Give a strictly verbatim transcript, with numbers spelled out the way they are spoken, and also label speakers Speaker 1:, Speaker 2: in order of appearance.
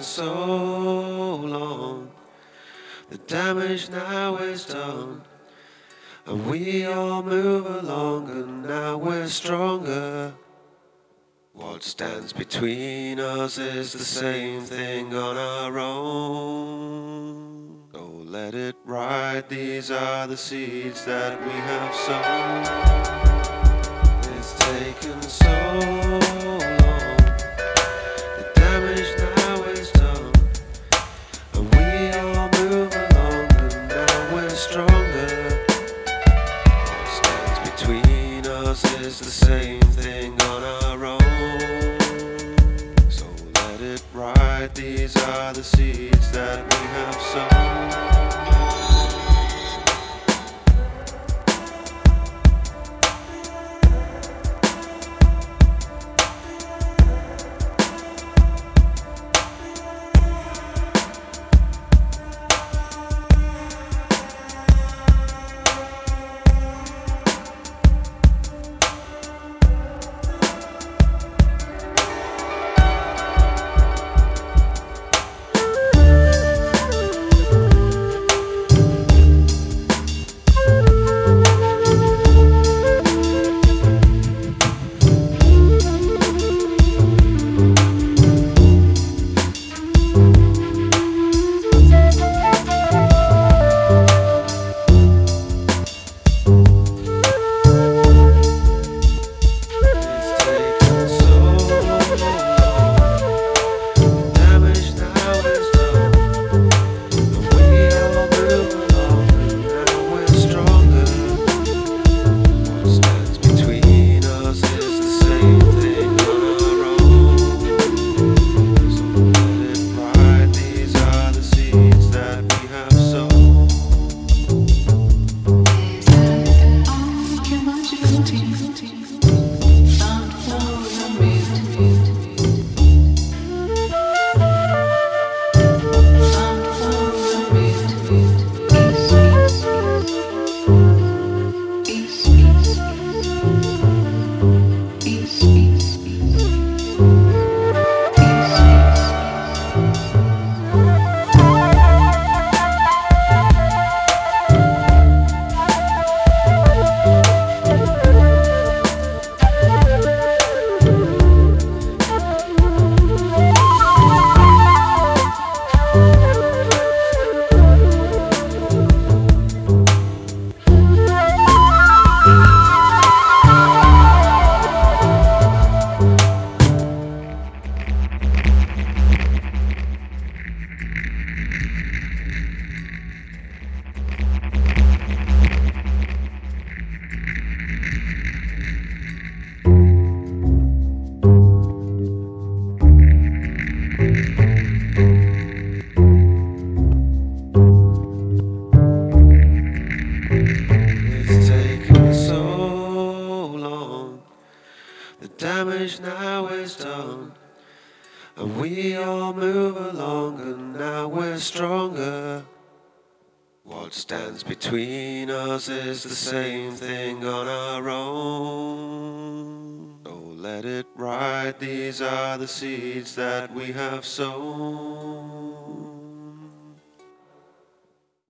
Speaker 1: so long. The damage now is done, and we all move along, and now we're stronger. What stands between us is the same thing on our own. So let it ride, these are the seeds that we have sown. It's taken so long, the damage now is done, and we all move along, and now we're stronger. What stands between us is the same thing on our own. So let it ride, these are the seeds that we have sown. The damage now is done, and we all move along, and now we're stronger. What stands between us is the same thing on our own. So let it ride, these are the seeds that we have sown.